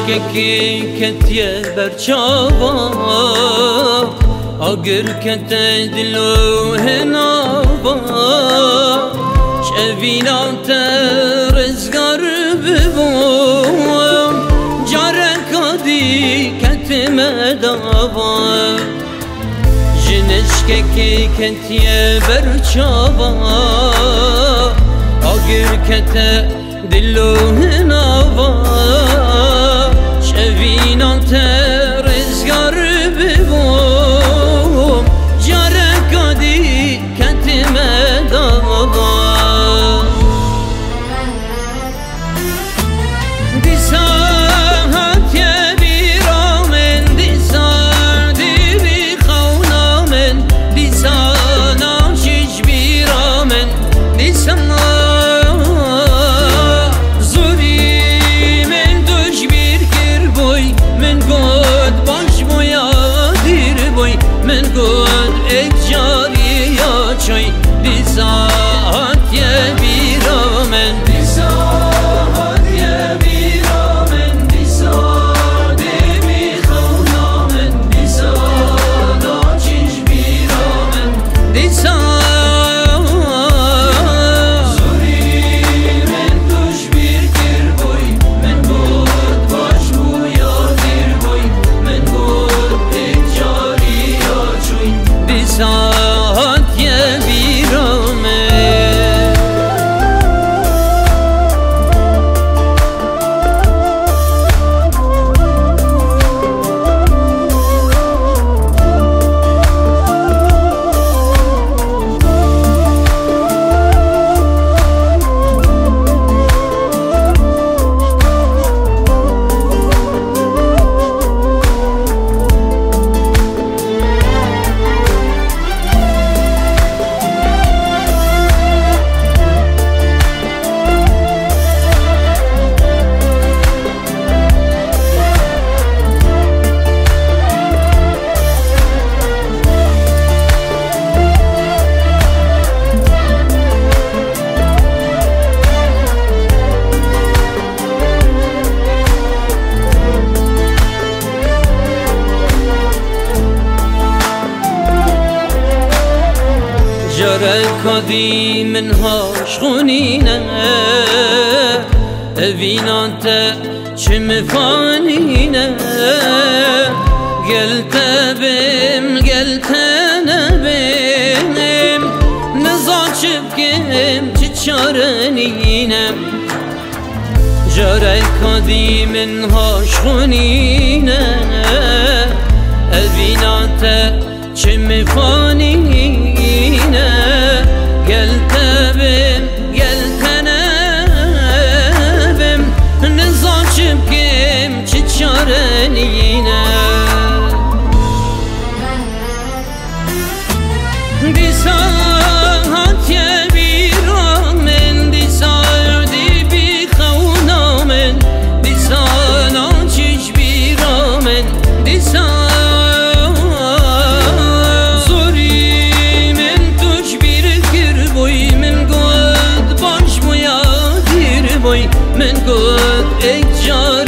عشقکی کتیه برچاوا آگر کت دلو هناوا شوینا ترزگار ببوم جارکا دی کت مداوا جنشککی کتیه برچاوا آگر کت دلو هناوا شوینا ترزگار ببوم جارکا دی کت مداوا جارکا دی من هاشخونینه اوینان تا چم فانینه گلتا بیم گلتا نبیم نزاچب کم چه چارنینه جارکا دی من هاشخونینه اوینان تا چم فانینه گلتا بیم گلتا نبیم نزاچب کم چه چارنینه دیسا هاتیه بیرامن دیسا دی بی خونامن دیسا نانچیش بیرامن دیسا من گفت ای جان